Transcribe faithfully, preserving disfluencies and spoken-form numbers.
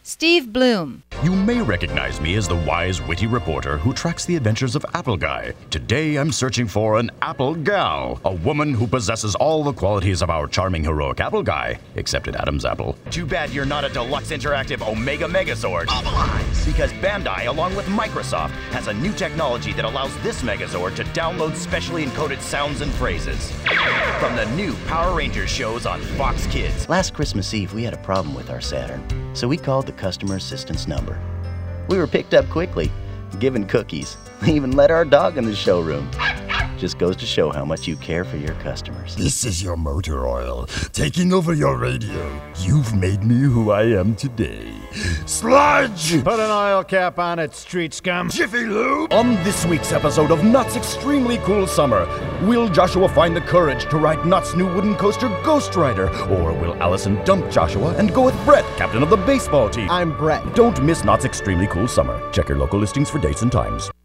Steve Bloom. You may recognize me as the wise, witty reporter who tracks the adventures of Apple Guy. Today I'm searching for an Apple Gal, a woman who possesses all the qualities of our charming, heroic Apple Guy, except at Adam's Apple. Too bad you're not a Deluxe Interactive Omega Megazord. Mobilize! Because Bandai, along with Microsoft, has a new technology that allows this Megazord to download specially encoded sounds and phrases. From the new Power Rangers shows on Fox Kids. Last Christmas Eve, we had a problem with our Saturn, so we called the customer assistance number. We were picked up quickly, given cookies. We even let our dog in the showroom. Just goes to show how much you care for your customers. This is your motor oil, taking over your radio. You've made me who I am today. Sludge! Put an oil cap on it, street scum. Jiffy Lube! On this week's episode of Knott's Extremely Cool Summer, will Joshua find the courage to ride Knott's new wooden coaster Ghost Rider? Or will Allison dump Joshua and go with Brett, captain of the baseball team? I'm Brett. Don't miss Knott's Extremely Cool Summer. Check your local listings for dates and times.